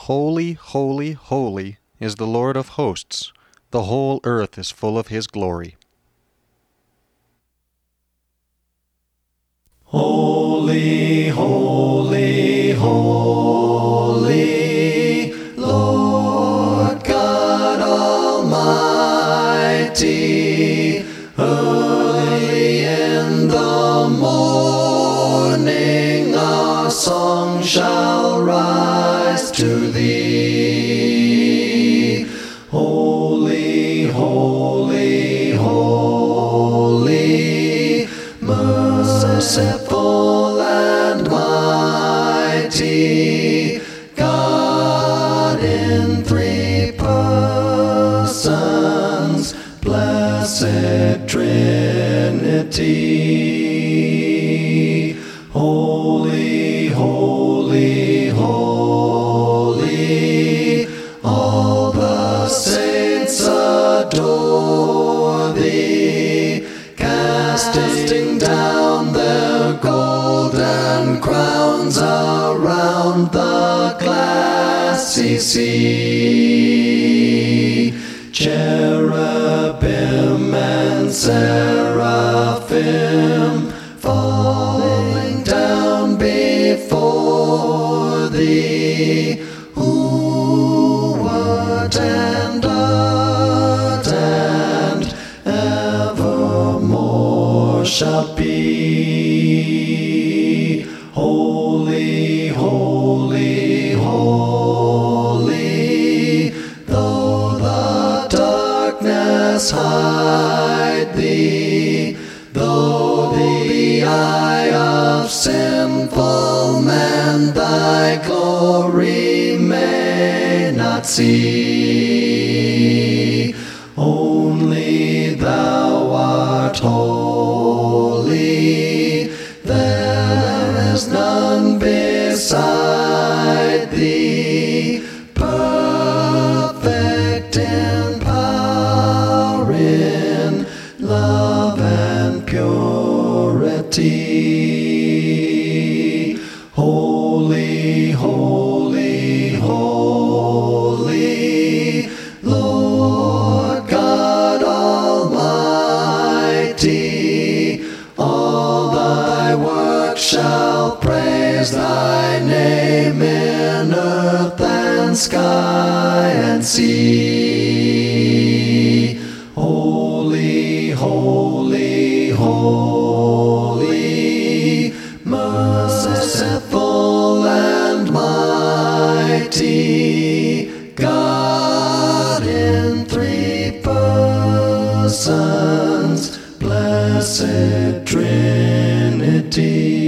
Holy, holy, holy is the Lord of hosts. The whole earth is full of his glory. Holy, holy, holy, Lord God Almighty. Early in the morning our song shall rise to thee. Holy, holy, holy, merciful and mighty, God in three persons, blessed Trinity. Holy, holy, holy, all the saints adore thee, casting down their golden crowns around the glassy sea. Cherubim and seraphim falling down before thee, who wert and art and evermore shall be. Holy, holy, holy, though the darkness hide thee, though the eye of sinful man thy glory may not see, only thou art holy, there is none beside thee, perfect in power, in love and purity. Holy, holy, holy, Lord God Almighty, all thy works shall praise thy name in earth and sky and sea. Holy, holy, holy, merciful and mighty, God in three persons, blessed Trinity.